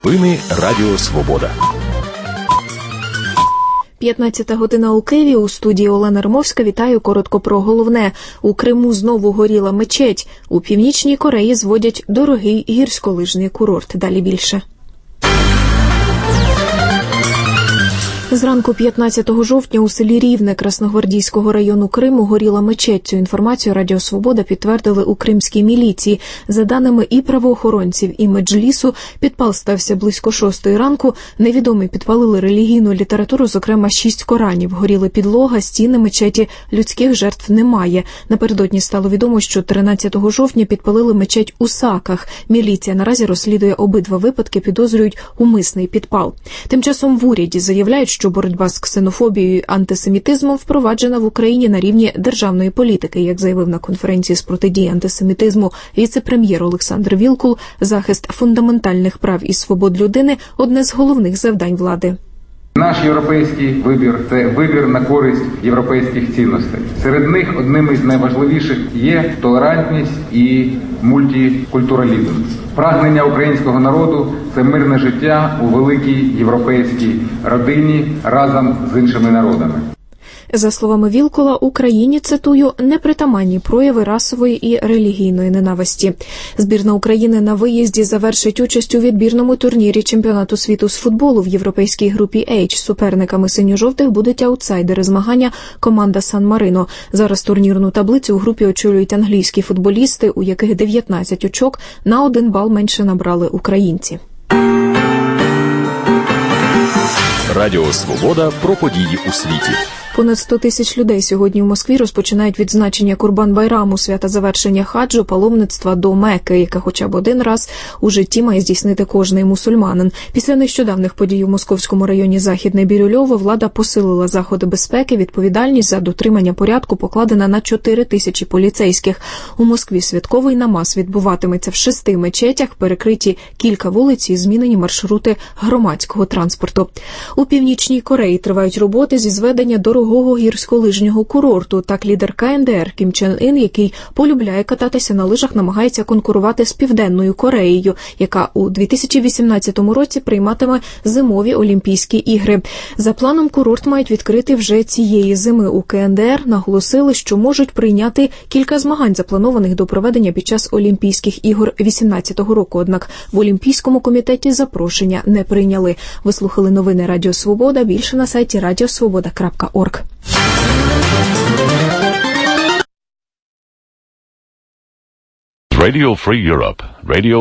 Новини Радіо Свобода. 15 година у Києві. У студії Олена Римовська. Вітаю. Коротко про головне. У Криму знову горіла мечеть. У Північній Кореї зводять дорогий гірськолижний курорт. Далі більше. Зранку 15 жовтня у селі Рівне Красногвардійського району Криму горіла мечеть. Цю інформацію Радіо Свобода підтвердили у кримській міліції. За даними і правоохоронців, і меджлісу, підпал стався близько 6 ранку. Невідомі підпалили релігійну літературу, зокрема 6 коранів. Горіли підлога, стіни мечеті, людських жертв немає. Напередодні стало відомо, що 13 жовтня підпалили мечеть у Саках. Міліція наразі розслідує обидва випадки, підозрюють умисний підпал. Тим часом в уряді заявляють, що боротьба з ксенофобією і антисемітизмом впроваджена в Україні на рівні державної політики. Як заявив на конференції з протидії антисемітизму віце-прем'єр Олександр Вілкул, захист фундаментальних прав і свобод людини – одне з головних завдань влади. Наш європейський вибір – це вибір на користь європейських цінностей. Серед них одним із найважливіших є толерантність і мультикультуралізм. Прагнення українського народу – це мирне життя у великій європейській родині разом з іншими народами. За словами Вілкула, Україні, цитую, непритаманні прояви расової і релігійної ненависті. Збірна України на виїзді завершить участь у відбірному турнірі чемпіонату світу з футболу в європейській групі H. Суперниками синьо-жовтих будуть аутсайдери змагання команда Сан-Марино. Зараз турнірну таблицю у групі очолюють англійські футболісти, у яких 19 очок, на 1 бал менше набрали українці. Радіо Свобода про події у світі. Понад 100 тисяч людей сьогодні в Москві розпочинають відзначення Курбан-Байраму, свята завершення хаджу, паломництва до Мекки, яке хоча б один раз у житті має здійснити кожний мусульманин. Після нещодавних подій у московському районі Західне Бірюльове влада посилила заходи безпеки, відповідальність за дотримання порядку покладена на 4 тисячі поліцейських. У Москві святковий намаз відбуватиметься в 6 мечетях, перекриті кілька вулиць і змінені маршрути громадського транспорту. У Північній Кореї тривають роботи зі зведення дорогого гірськолижнього курорту. Так, лідер КНДР Кім Чен Ін, який полюбляє кататися на лижах, намагається конкурувати з Південною Кореєю, яка у 2018 році прийматиме зимові Олімпійські ігри. За планом, курорт мають відкрити вже цієї зими. У КНДР наголосили, що можуть прийняти кілька змагань, запланованих до проведення під час Олімпійських ігор 2018 року. Однак в Олімпійському комітеті запрошення не прийняли. Ви слухали новини Радіо Свобода. Більше на сайті radiosvoboda.org. Radio Free Europe. Radio